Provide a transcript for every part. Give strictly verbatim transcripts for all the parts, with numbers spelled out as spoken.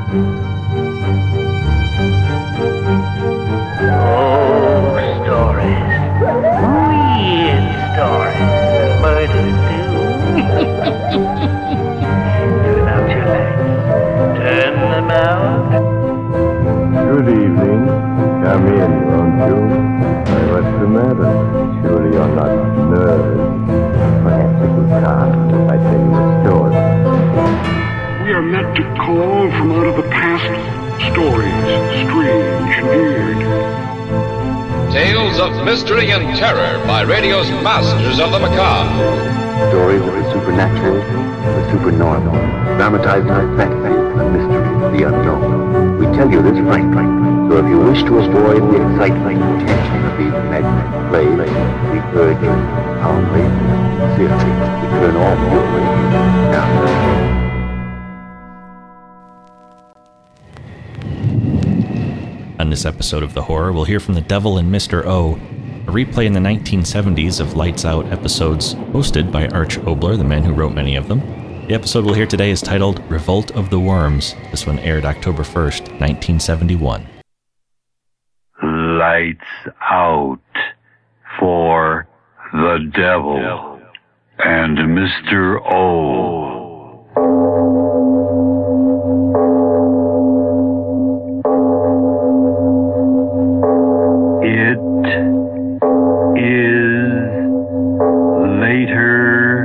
Mystery and terror by radio's masters of the macabre. Stories of the supernatural, the supernormal, dramatized in fantasy, the mystery, the unknown. We tell you this frankly, so if you wish to avoid the excitement and tension of these imaginary plays, we urge you, calmly, sincerely, to turn off your radio now. On this episode of The Horror, we'll hear from the Devil and Mister O, a replay in the nineteen seventies of Lights Out episodes hosted by Arch Oboler, the man who wrote many of them. The episode we'll hear today is titled Revolt of the Worms. This one aired October first, nineteen seventy-one. Lights out for the Devil and Mister O. It is later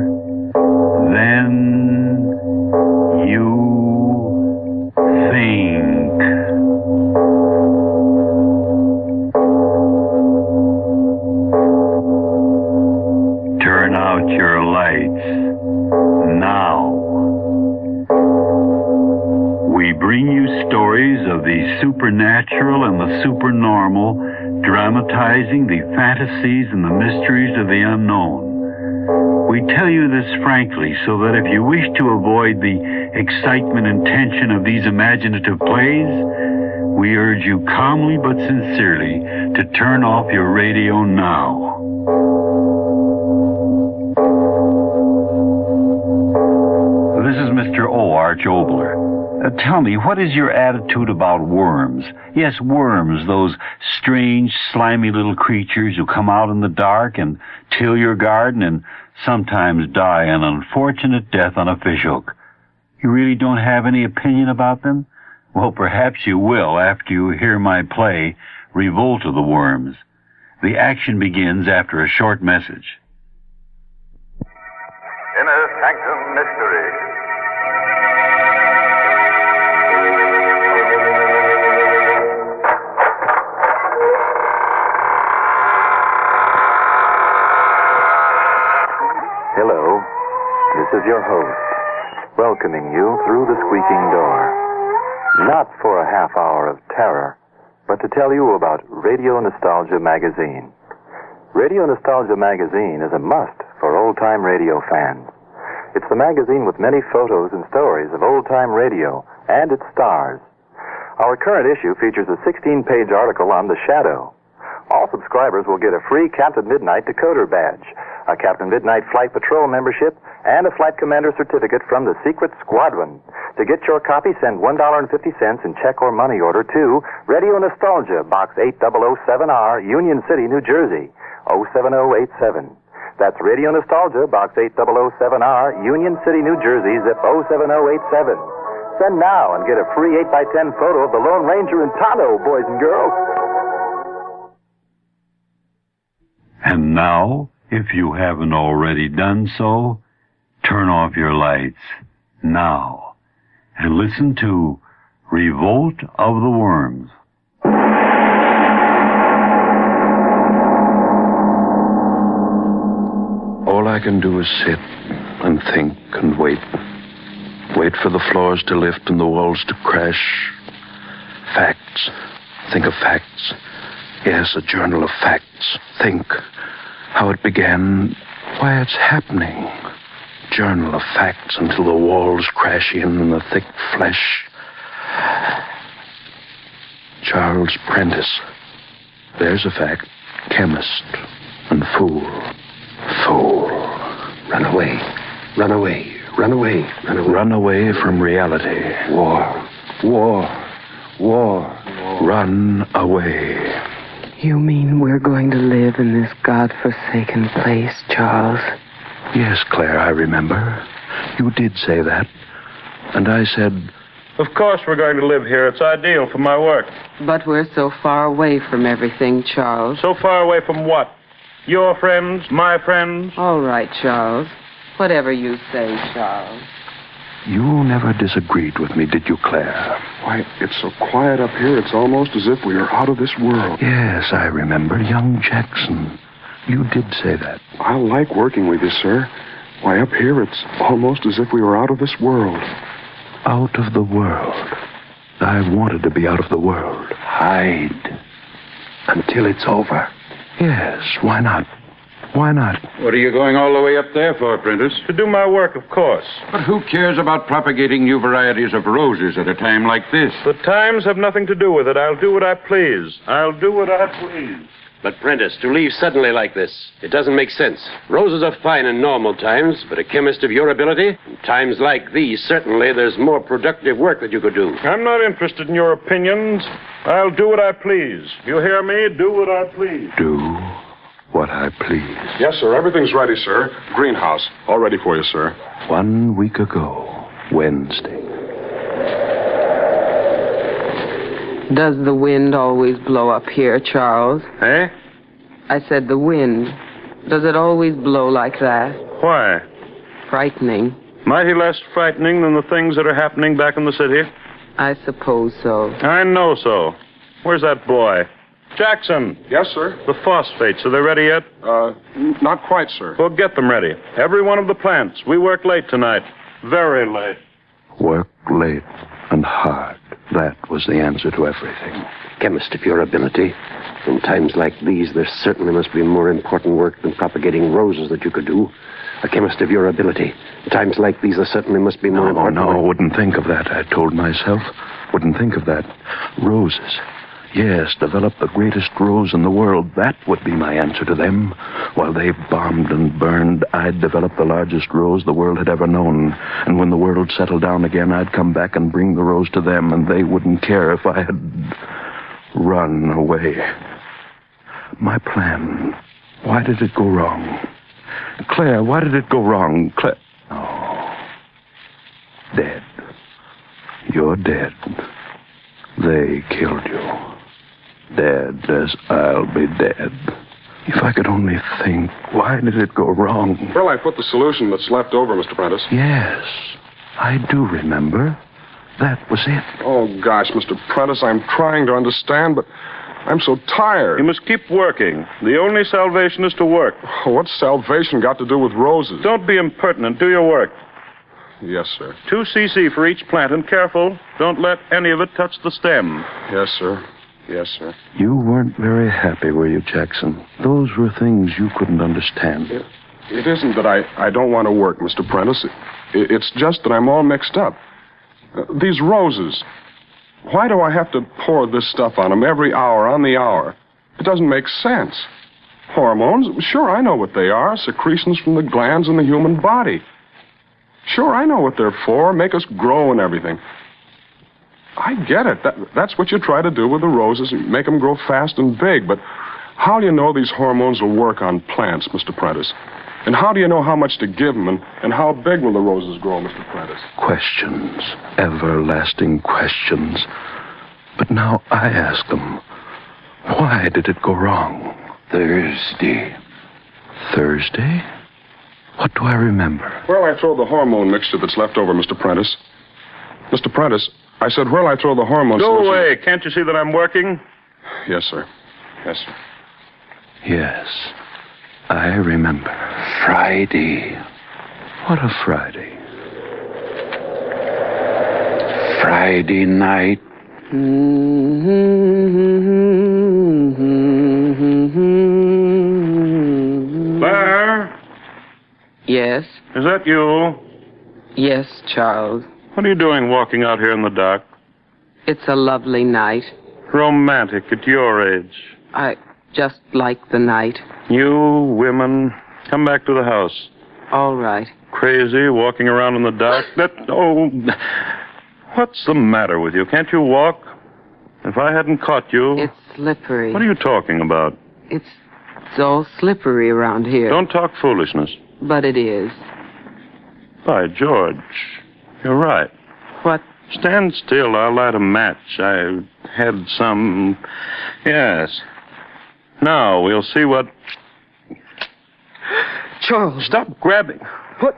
than you think. Turn out your lights now. We bring you stories of the supernatural and the supernormal, dramatizing the fantasies and the mysteries of the unknown. We tell you this frankly so that if you wish to avoid the excitement and tension of these imaginative plays, we urge you calmly but sincerely to turn off your radio now. This is Mister O, Arch Oboler. Uh, tell me, what is your attitude about worms? Yes, worms, those strange, slimy little creatures who come out in the dark and till your garden and sometimes die an unfortunate death on a fishhook. You really don't have any opinion about them? Well, perhaps you will after you hear my play, Revolt of the Worms. The action begins after a short message. Inner Sanctum Mystery. Hello, this is your host, welcoming you through the squeaking door. Not for a half hour of terror, but to tell you about Radio Nostalgia Magazine. Radio Nostalgia Magazine is a must for old-time radio fans. It's the magazine with many photos and stories of old-time radio and its stars. Our current issue features a sixteen-page article on The Shadow. All subscribers will get a free Captain Midnight decoder badge, a Captain Midnight Flight Patrol membership, and a Flight Commander certificate from the Secret Squadron. To get your copy, send one dollar and fifty cents in check or money order to Radio Nostalgia, Box eight thousand seven R, Union City, New Jersey, oh seven oh eight seven. That's Radio Nostalgia, Box eight thousand seven R, Union City, New Jersey, zip oh seven oh eight seven. Send now and get a free eight by ten photo of the Lone Ranger and Tonto, boys and girls. And now, if you haven't already done so, turn off your lights now and listen to Revolt of the Worms. All I can do is sit and think and wait. Wait for the floors to lift and the walls to crash. Facts. Think of facts. Yes, a journal of facts. Think how it began, why it's happening. Journal of facts until the walls crash in and the thick flesh. Charles Prentice. There's a fact. Chemist and fool. Fool. Run away. Run away. Run away. Run away. Run away from reality. War. War. War. Run away. You mean we're going to live in this godforsaken place, Charles? Yes, Claire, I remember. You did say that. And I said... Of course we're going to live here. It's ideal for my work. But we're so far away from everything, Charles. So far away from what? Your friends? My friends? All right, Charles. Whatever you say, Charles. You never disagreed with me, did you, Claire? Why, it's so quiet up here, it's almost as if we are out of this world. Yes, I remember. Young Jackson. You did say that. I like working with you, sir. Why, up here, it's almost as if we were out of this world. Out of the world. I've wanted to be out of the world. Hide. Until it's over. Yes, why not? Why not? What are you going all the way up there for, Prentice? To do my work, of course. But who cares about propagating new varieties of roses at a time like this? The times have nothing to do with it. I'll do what I please. I'll do what I please. But, Prentice, to leave suddenly like this, it doesn't make sense. Roses are fine in normal times, but a chemist of your ability, in times like these, certainly there's more productive work that you could do. I'm not interested in your opinions. I'll do what I please. You hear me? Do what I please. Do what I please. Yes, sir. Everything's ready, sir. Greenhouse. All ready for you, sir. One week ago, Wednesday. Does the wind always blow up here, Charles? Eh? I said the wind. Does it always blow like that? Why? Frightening. Mighty less frightening than the things that are happening back in the city. I suppose so. I know so. Where's that boy? Jackson. Yes, sir. The phosphates, are they ready yet? Uh, n- not quite, sir. Well, get them ready. Every one of the plants. We work late tonight. Very late. Work late and hard. That was the answer to everything. Chemist of your ability. In times like these, there certainly must be more important work than propagating roses that you could do. A chemist of your ability. In times like these, there certainly must be more No, important no, work. wouldn't think of that, I told myself. Wouldn't think of that. Roses. Yes, develop the greatest rose in the world. That would be my answer to them. While they bombed and burned, I'd develop the largest rose the world had ever known. And when the world settled down again, I'd come back and bring the rose to them, and they wouldn't care if I had run away. My plan. Why did it go wrong? Claire, why did it go wrong? Claire. Oh. Dead. You're dead. They killed you. Dead as I'll be dead. If I could only think, why did it go wrong? Well, I put the solution that's left over, Mister Prentice. Yes, I do remember. That was it. Oh, gosh, Mister Prentice, I'm trying to understand, but I'm so tired. You must keep working. The only salvation is to work. What's salvation got to do with roses? Don't be impertinent. Do your work. Yes, sir. Two C C for each plant, and careful. Don't let any of it touch the stem. Yes, sir. Yes, sir. You weren't very happy, were you, Jackson? Those were things you couldn't understand. It, it isn't that I, I don't want to work, Mister Prentice. It, it's just that I'm all mixed up. Uh, these roses. Why do I have to pour this stuff on them every hour on the hour? It doesn't make sense. Hormones? Sure, I know what they are. Secretions from the glands in the human body. Sure, I know what they're for. Make us grow and everything. I get it. That, that's what you try to do with the roses, make them grow fast and big. But how do you know these hormones will work on plants, Mister Prentice? And how do you know how much to give them, and, and how big will the roses grow, Mister Prentice? Questions. Everlasting questions. But now I ask them, why did it go wrong? Thursday. Thursday? What do I remember? Where'll I throw the hormone mixture that's left over, Mister Prentice? Mister Prentice, I said, where'll I throw the hormone Go solution? away. Can't you see that I'm working? Yes, sir. Yes, sir. Yes, I remember. Friday. What a Friday. Friday night. Claire? Yes? Is that you? Yes, Charles. What are you doing walking out here in the dark? It's a lovely night. Romantic at your age. I just like the night. You women, come back to the house. All right. Crazy, walking around in the dark. That, oh, What's the matter with you? Can't you walk? If I hadn't caught you... It's slippery. What are you talking about? It's, it's all slippery around here. Don't talk foolishness. But it is. By George, you're right. What? Stand still. I'll light a match. I had some... Yes. Now, we'll see what... Charles. Stop grabbing. What?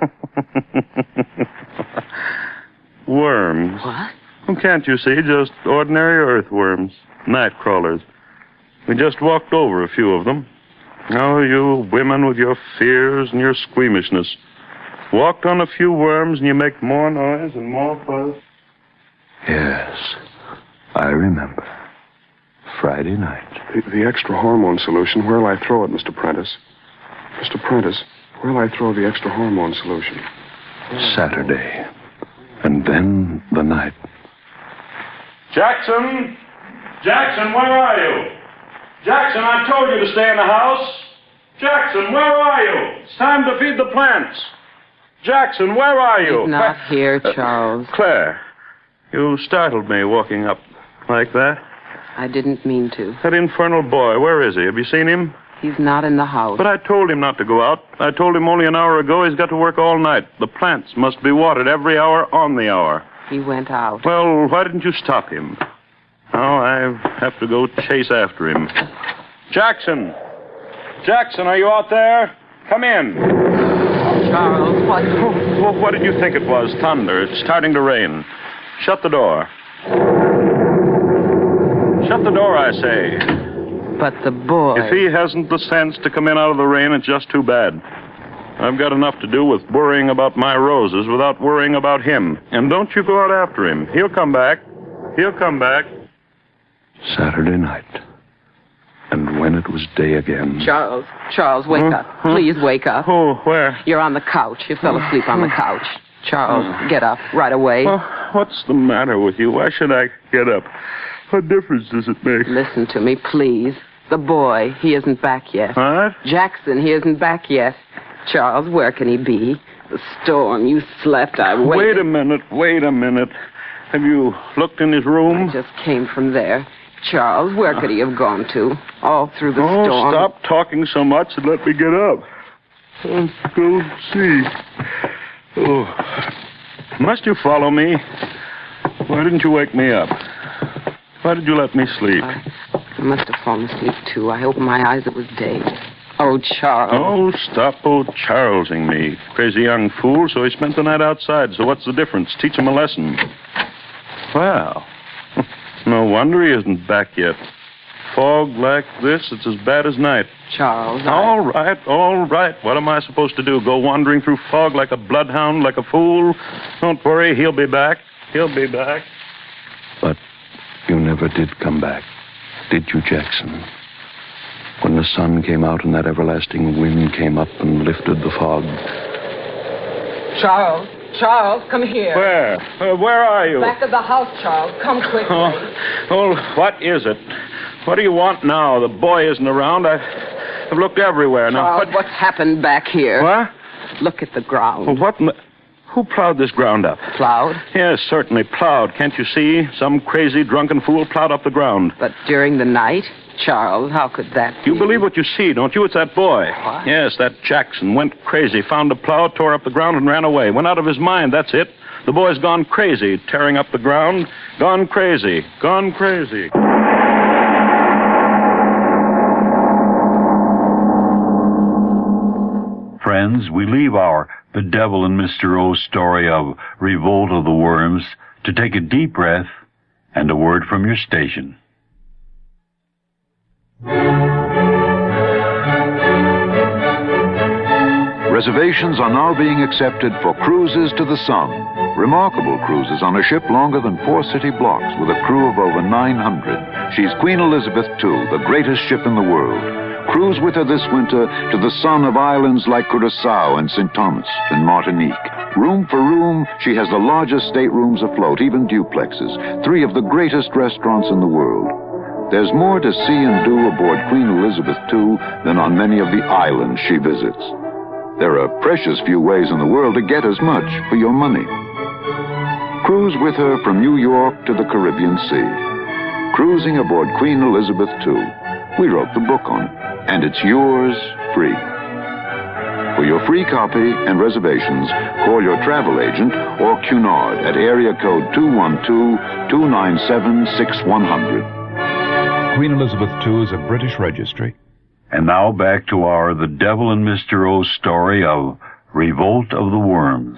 Worms. What? Well, can't you see? Just ordinary earthworms. Night crawlers. We just walked over a few of them. Oh, you women with your fears and your squeamishness. Walked on a few worms and you make more noise and more fuss. Yes, I remember. Friday night. The, the extra hormone solution, where'll I throw it, Mister Prentice? Mister Prentice, where'll I throw the extra hormone solution? Saturday. And then the night. Jackson! Jackson, where are you? Jackson, I told you to stay in the house. Jackson, where are you? It's time to feed the plants. Jackson, where are you? He's not Cla- here, Charles. Uh, Claire, you startled me walking up like that. I didn't mean to. That infernal boy, where is he? Have you seen him? He's not in the house. But I told him not to go out. I told him only an hour ago he's got to work all night. The plants must be watered every hour on the hour. He went out. Well, why didn't you stop him? Now I have to go chase after him. Jackson! Jackson, are you out there? Come in. Charles, what? Well, what did you think it was? Thunder. It's starting to rain. Shut the door. Shut the door, I say. But the boy... If he hasn't the sense to come in out of the rain, it's just too bad. I've got enough to do with worrying about my roses without worrying about him. And don't you go out after him. He'll come back. He'll come back. Saturday night. And when it was day again... Charles, Charles, wake Huh? up. Huh? Please wake up. Oh, where? You're on the couch. You fell asleep on the couch. Charles, get up right away. Oh, what's the matter with you? Why should I get up? What difference does it make? Listen to me, please. The boy, he isn't back yet. What? Jackson, he isn't back yet. Charles, where can he be? The storm, you slept, I waited. Wait a minute, wait a minute. Have you looked in his room? I just came from there. Charles, where could he have gone to? All through the oh, storm. Stop talking so much and let me get up. Let's go see. Oh. Must you follow me? Why didn't you wake me up? Why did you let me sleep? I must have fallen asleep, too. I opened my eyes. It was day. Oh, Charles. Oh, stop oh Charlesing me. Crazy young fool, so he spent the night outside. So what's the difference? Teach him a lesson. Well, no wonder he isn't back yet. Fog like this, it's as bad as night. Charles, I... All right, all right. What am I supposed to do? Go wandering through fog like a bloodhound, like a fool? Don't worry, he'll be back. He'll be back. But you never did come back, did you, Jackson? When the sun came out and that everlasting wind came up and lifted the fog. Charles, Charles, come here. Where? Uh, where are you? Back of the house, Charles. Come quickly. Oh, oh, what is it? What do you want now? The boy isn't around. I, I've looked everywhere. Now, Charles, what... what's happened back here? What? Look at the ground. Well, what... In the... Who plowed this ground up? Plowed? Yes, certainly, plowed. Can't you see? Some crazy, drunken fool plowed up the ground. But during the night? Charles, how could that be? You believe what you see, don't you? It's that boy. What? Yes, that Jackson went crazy, found a plow, tore up the ground, and ran away. Went out of his mind, that's it. The boy's gone crazy, tearing up the ground. Gone crazy. Gone crazy. Friends, we leave our The Devil and Mister O story of Revolt of the Worms to take a deep breath and a word from your station. Reservations are now being accepted for cruises to the sun. Remarkable cruises on a ship longer than four city blocks with a crew of over nine hundred. She's Queen Elizabeth the Second, the greatest ship in the world. Cruise with her this winter to the sun of islands like Curaçao and Saint Thomas and Martinique. Room for room, she has the largest staterooms afloat, even duplexes, three of the greatest restaurants in the world. There's more to see and do aboard Queen Elizabeth the Second than on many of the islands she visits. There are precious few ways in the world to get as much for your money. Cruise with her from New York to the Caribbean Sea. Cruising aboard Queen Elizabeth the Second. We wrote the book on it, and it's yours free. For your free copy and reservations, call your travel agent or Cunard at area code two one two, two nine seven, six one zero zero. Queen Elizabeth the Second is a British registry. And now back to our The Devil and Mister O story of Revolt of the Worms.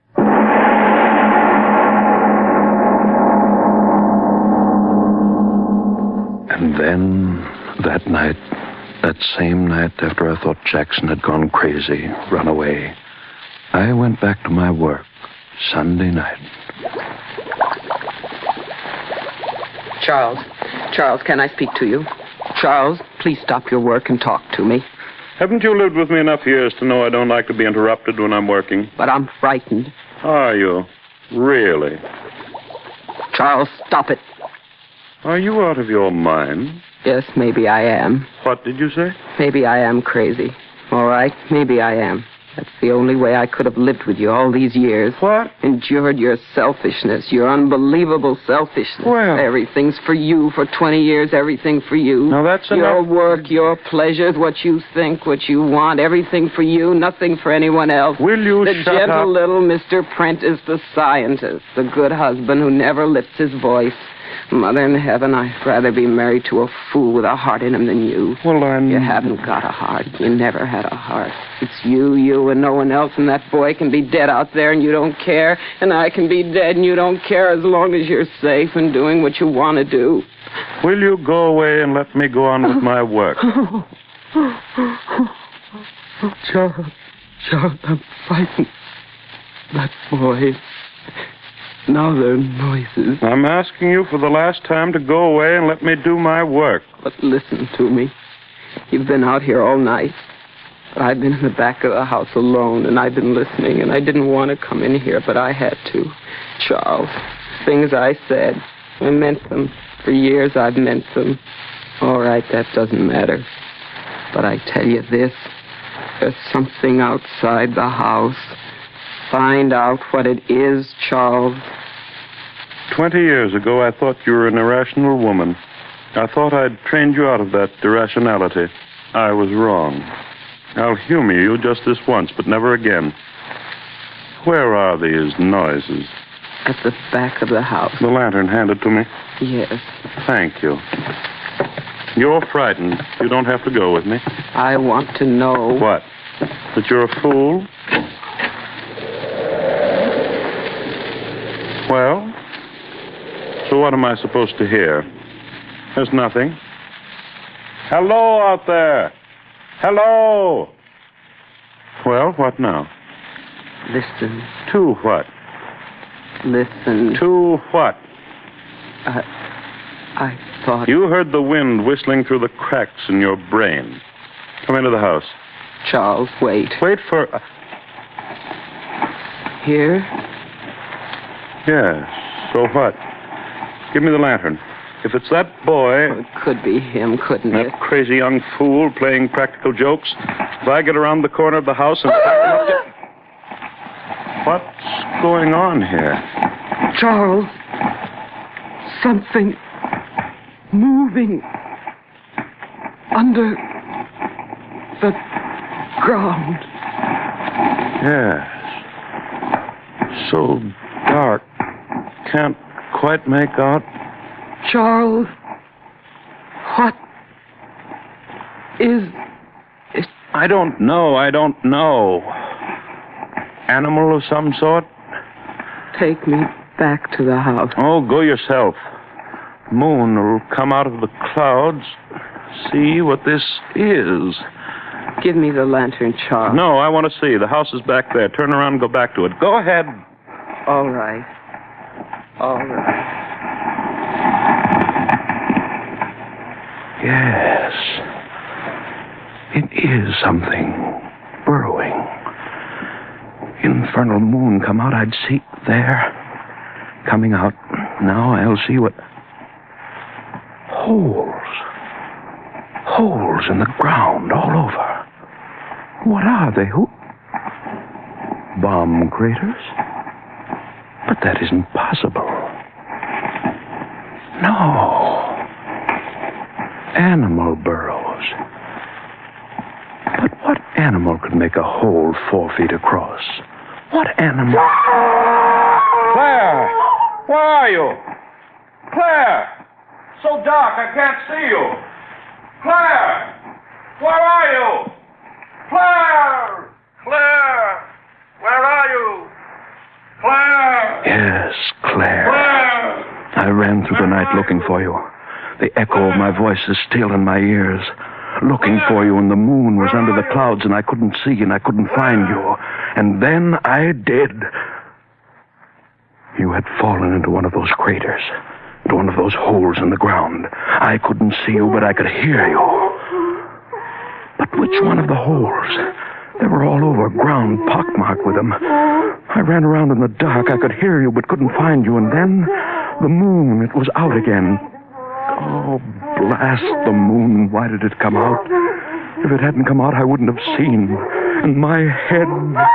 And then, that night, that same night after I thought Jackson had gone crazy, run away, I went back to my work Sunday night. Charles, Charles, can I speak to you? Charles, please stop your work and talk to me. Haven't you lived with me enough years to know I don't like to be interrupted when I'm working? But I'm frightened. Are you? Really? Charles, stop it. Are you out of your mind? Yes, maybe I am. What did you say? Maybe I am crazy. All right, maybe I am. That's the only way I could have lived with you all these years. What? Endured your selfishness, your unbelievable selfishness. Well. Everything's for you. For twenty years, everything for you. Now, that's Your enough. work, your pleasures, what you think, what you want, everything for you, nothing for anyone else. Will you The shut gentle up? little Mister Prentice, the scientist, the good husband who never lifts his voice. Mother in heaven, I'd rather be married to a fool with a heart in him than you. Well, I'm... You haven't got a heart. You never had a heart. It's you, you, and no one else, and that boy can be dead out there and you don't care, and I can be dead and you don't care as long as you're safe and doing what you want to do. Will you go away and let me go on with my work? Charles, Charles, I'm frightened. That boy... Now there are noises. I'm asking you for the last time to go away and let me do my work. But listen to me. You've been out here all night. But I've been in the back of the house alone, and I've been listening, and I didn't want to come in here, but I had to. Charles, things I said, I meant them. For years I've meant them. All right, that doesn't matter. But I tell you this, there's something outside the house. Find out what it is, Charles. Twenty years ago, I thought you were an irrational woman. I thought I'd trained you out of that irrationality. I was wrong. I'll humor you just this once, but never again. Where are these noises? At the back of the house. The lantern handed to me? Yes. Thank you. You're frightened. You don't have to go with me. I want to know... What? That you're a fool? Well, so what am I supposed to hear? There's nothing. Hello out there. Hello. Well, what now? Listen. To what? Listen. To what? I, I thought... You heard the wind whistling through the cracks in your brain. Come into the house. Charles, wait. Wait for... Uh... Here? Yes. So what? Give me the lantern. If it's that boy... Well, it could be him, couldn't that it? That crazy young fool playing practical jokes. If I get around the corner of the house and... What's going on here? Charles. Something moving under the ground. Yes. So dark. Can't quite make out. Charles, what is it? I don't know. I don't know. Animal of some sort? Take me back to the house. Oh, go yourself. Moon will come out of the clouds. See what this is. Give me the lantern, Charles. No, I want to see. The house is back there. Turn around and go back to it. Go ahead. All right. All right. Yes. It is something burrowing. Infernal moon come out, I'd see. There. Coming out. Now I'll see what... Holes. Holes in the ground all over. What are they? Who... Bomb craters? But that isn't possible. No. Animal burrows. But what animal could make a hole four feet across? What animal? Claire! Where are you? Claire! So dark I can't see you. Claire! Where are you? Claire! Claire! Where are you? Claire! Yes, Claire. Claire! I ran through the night looking for you. The echo of my voice is still in my ears. Looking for you, and the moon was under the clouds, and I couldn't see, and I couldn't find you. And then I did. You had fallen into one of those craters, into one of those holes in the ground. I couldn't see you, but I could hear you. But which one of the holes? They were all over, ground pockmarked with them. I ran around in the dark. I could hear you, but couldn't find you. And then the moon, it was out again. Oh, blast the moon. Why did it come out? If it hadn't come out, I wouldn't have seen. And my head...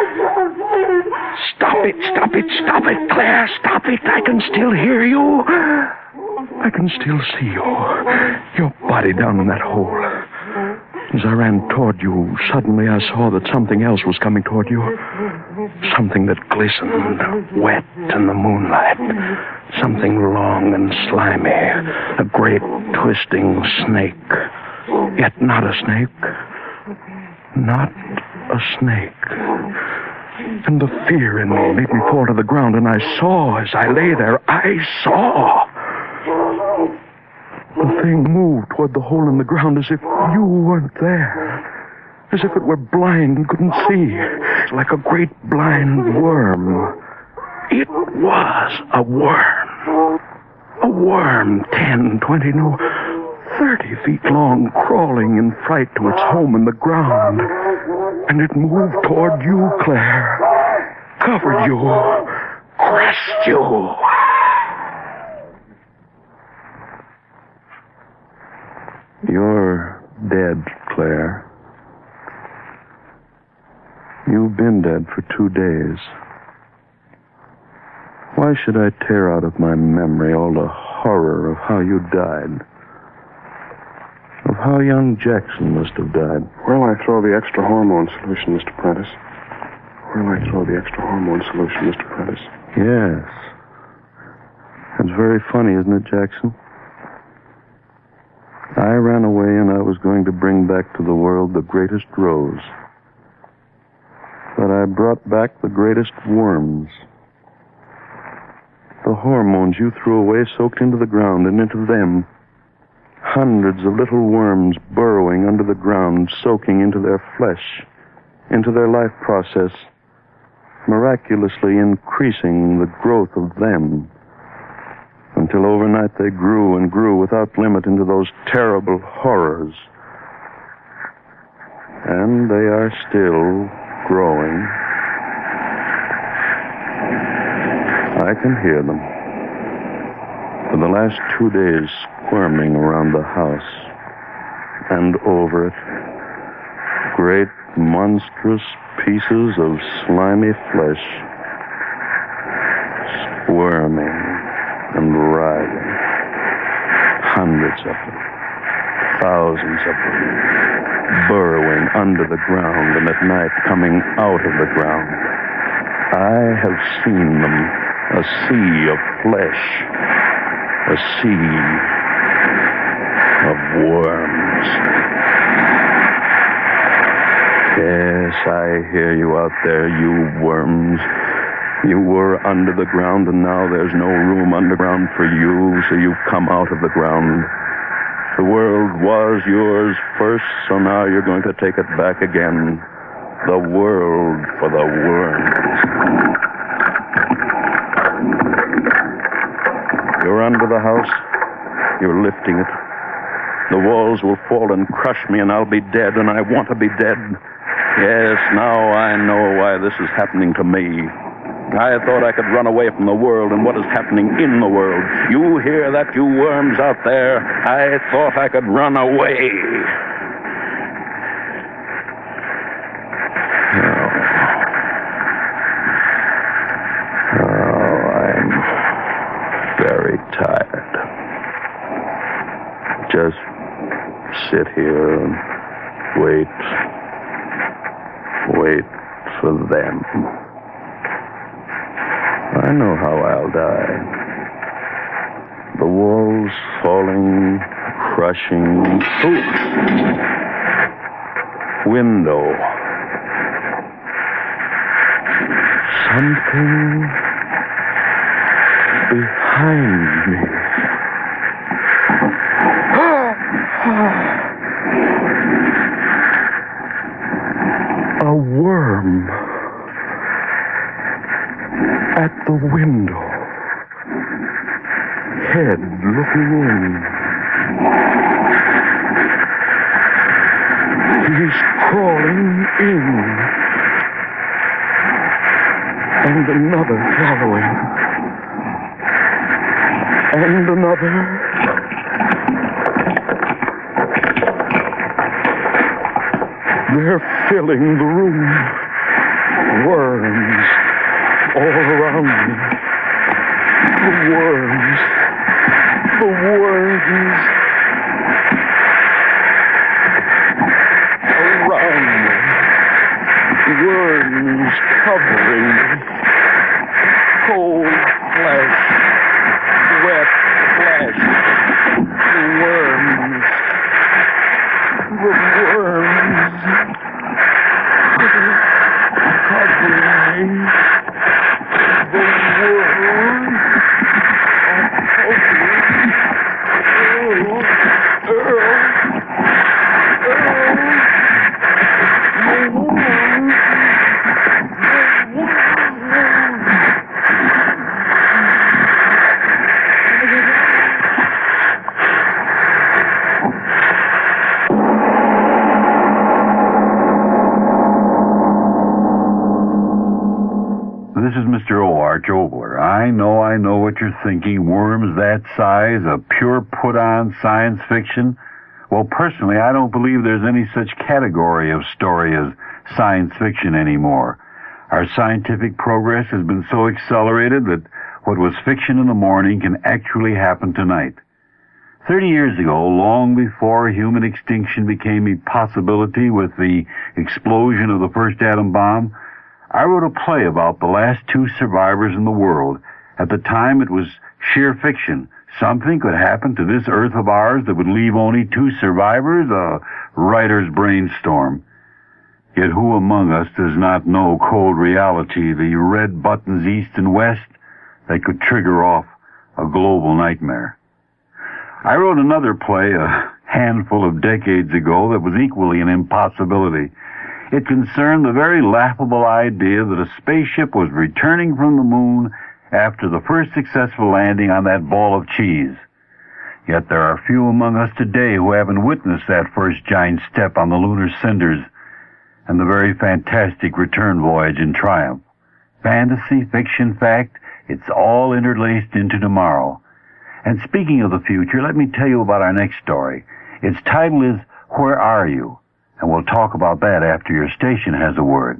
Stop it, stop it, stop it, Claire, stop it. I can still hear you. I can still see you. Your body down in that hole. As I ran toward you, suddenly I saw that something else was coming toward you. Something that glistened, wet in the moonlight. Something long and slimy. A great twisting snake. Yet not a snake. Not a snake. And the fear in me made me fall to the ground, and I saw as I lay there, I saw. The thing moved toward the hole in the ground as if you weren't there. As if it were blind and couldn't see. Like a great blind worm. It was a worm. A worm, ten, twenty, no, thirty feet long, crawling in fright to its home in the ground. And it moved toward you, Claire. Covered you. Crushed you. You're dead, Claire. You've been dead for two days. Why should I tear out of my memory all the horror of how you died? Of how young Jackson must have died? Where'll I throw the extra hormone solution, Mister Prentice? Where'll I throw the extra hormone solution, Mister Prentice? Yes. That's very funny, isn't it, Jackson? I ran away and I was going to bring back to the world the greatest rose. But I brought back the greatest worms. The hormones you threw away soaked into the ground, and into them, hundreds of little worms burrowing under the ground, soaking into their flesh, into their life process, miraculously increasing the growth of them, until overnight they grew and grew without limit into those terrible horrors. And they are still growing. I can hear them. For the last two days, squirming around the house and over it. Great, monstrous pieces of slimy flesh. Squirming and writhing. Hundreds of them. Thousands of them. Burrowing under the ground and at night coming out of the ground. I have seen them. A sea of flesh. A sea of worms. Yes, I hear you out there, you worms. You were under the ground, and now there's no room underground for you, so you've come out of the ground. The world was yours first, so now you're going to take it back again. The world for the worms. You're under the house. You're lifting it. The walls will fall and crush me, and I'll be dead, and I want to be dead. Yes, now I know why this is happening to me. I thought I could run away from the world and what is happening in the world. You hear that, you worms out there? I thought I could run away. Oh. Oh, I tired. Just sit here and wait. Wait for them. I know how I'll die. The walls falling, crushing. Ooh. Window. Something behind me. A worm at the window. Head looking in. He's crawling in. And another following. And another. They're filling the room. Worms all around me. The worms. The worms. Around me. Worms covering me. Cold flesh. Wet flesh. The worms. The worms. Covering me. The worms. This is Mister O. Arch Obler. I know, I know what you're thinking. Worms that size, a pure put-on science fiction. Well, personally, I don't believe there's any such category of story as science fiction anymore. Our scientific progress has been so accelerated that what was fiction in the morning can actually happen tonight. Thirty years ago, long before human extinction became a possibility with the explosion of the first atom bomb, I wrote a play about the last two survivors in the world. At the time, it was sheer fiction. Something could happen to this Earth of ours that would leave only two survivors, a writer's brainstorm. Yet who among us does not know cold reality, the red buttons east and west that could trigger off a global nightmare? I wrote another play a handful of decades ago that was equally an impossibility. It concerned the very laughable idea that a spaceship was returning from the moon after the first successful landing on that ball of cheese. Yet there are few among us today who haven't witnessed that first giant step on the lunar cinders and the very fantastic return voyage in triumph. Fantasy, fiction, fact, it's all interlaced into tomorrow. And speaking of the future, let me tell you about our next story. Its title is Where Are You? And we'll talk about that after your station has a word.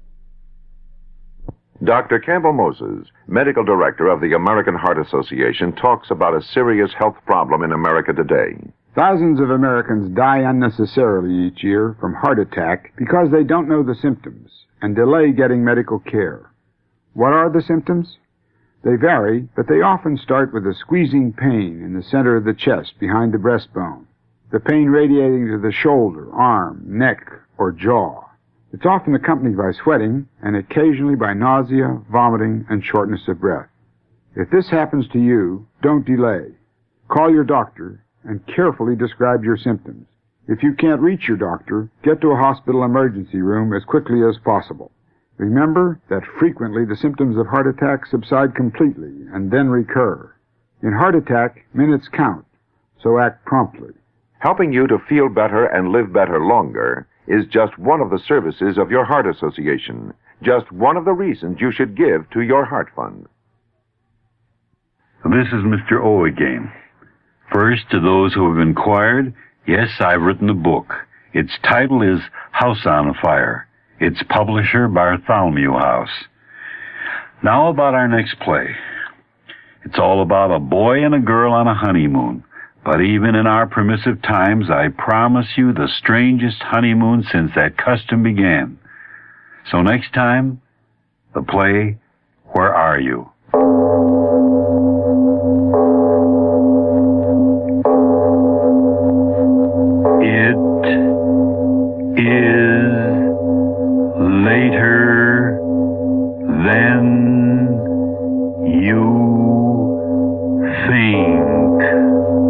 Doctor Campbell Moses, medical director of the American Heart Association, talks about a serious health problem in America today. Thousands of Americans die unnecessarily each year from heart attack because they don't know the symptoms and delay getting medical care. What are the symptoms? They vary, but they often start with a squeezing pain in the center of the chest behind the breastbone. The pain radiating to the shoulder, arm, neck, or jaw. It's often accompanied by sweating and occasionally by nausea, vomiting, and shortness of breath. If this happens to you, don't delay. Call your doctor and carefully describe your symptoms. If you can't reach your doctor, get to a hospital emergency room as quickly as possible. Remember that frequently the symptoms of heart attack subside completely and then recur. In heart attack, minutes count, so act promptly. Helping you to feel better and live better longer is just one of the services of your Heart Association. Just one of the reasons you should give to your Heart Fund. This is Mister O again. First, to those who have inquired, yes, I've written a book. Its title is House on Fire. Its publisher, Bartholomew House. Now about our next play. It's all about a boy and a girl on a honeymoon. But even in our permissive times, I promise you the strangest honeymoon since that custom began. So next time, the play, Where Are You? It is later than you think.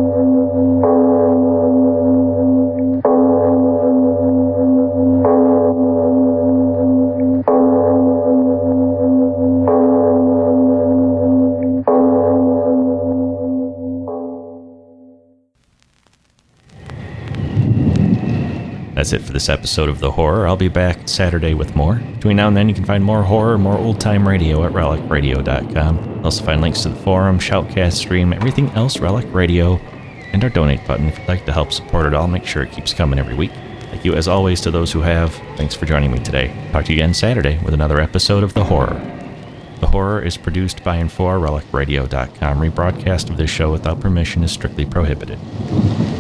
That's it for this episode of The Horror. I'll be back Saturday with more. Between now and then, you can find more horror, more old-time radio at relic radio dot com. You'll also find links to the forum, Shoutcast stream, everything else Relic Radio, and our donate button. If you'd like to help support it all, make sure it keeps coming every week. Thank you, as always, to those who have. Thanks for joining me today. Talk to you again Saturday with another episode of The Horror. The Horror is produced by and for relic radio dot com. Rebroadcast of this show without permission is strictly prohibited.